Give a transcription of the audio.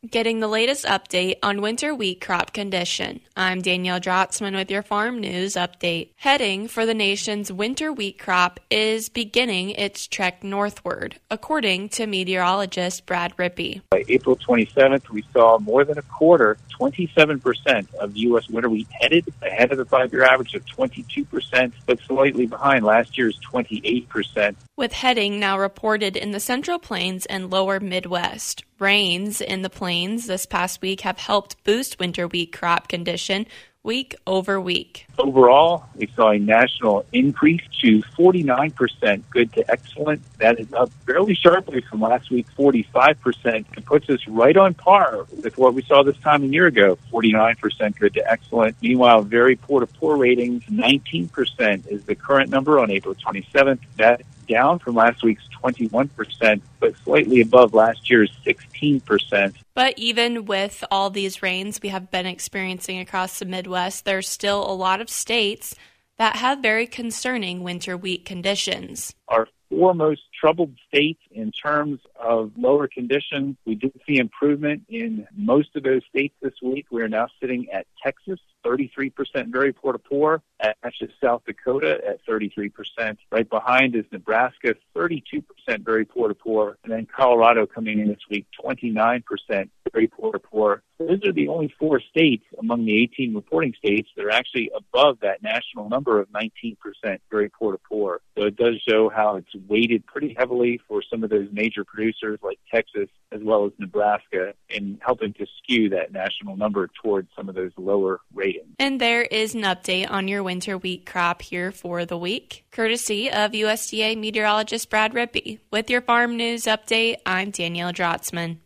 Getting the latest update on winter wheat crop condition. I'm Danielle Drotzman with your Farm News Update. Heading for the nation's winter wheat crop is beginning its trek northward, according to meteorologist Brad Rippey. By April 27th, we saw more than a quarter, 27% of U.S. winter wheat headed ahead of the 5-year average of 22%, but slightly behind last year's 28%. With heading now reported in the Central Plains and lower Midwest. Rains in the plains this past week have helped boost winter wheat crop condition week over week. Overall, we saw a national increase to 49% good to excellent. That is up fairly sharply from last week's 45% and puts us right on par with what we saw this time a year ago, 49% good to excellent. Meanwhile, very poor to poor ratings, 19% is the current number on April 27th. That down from last week's 21%, but slightly above last year's 16%. But even with all these rains we have been experiencing across the Midwest, there's still a lot of states that have very concerning winter wheat conditions. Our four most troubled states in terms of lower conditions, we did see improvement in most of those states this week. We are now sitting at Texas, 33% very poor to poor. That's just South Dakota at 33%. Right behind is Nebraska, 32% very poor to poor. And then Colorado coming in this week, 29% very poor to poor. Those are the only four states among the 18 reporting states that are actually above that national number of 19% very poor to poor. So it does show how it's weighted pretty heavily for some of those major producers like Texas as well as Nebraska in helping to skew that national number towards some of those lower ratings. And there is an update on your winter wheat crop here for the week, courtesy of USDA meteorologist Brad Rippey. With your Farm News Update, I'm Danielle Drotzman.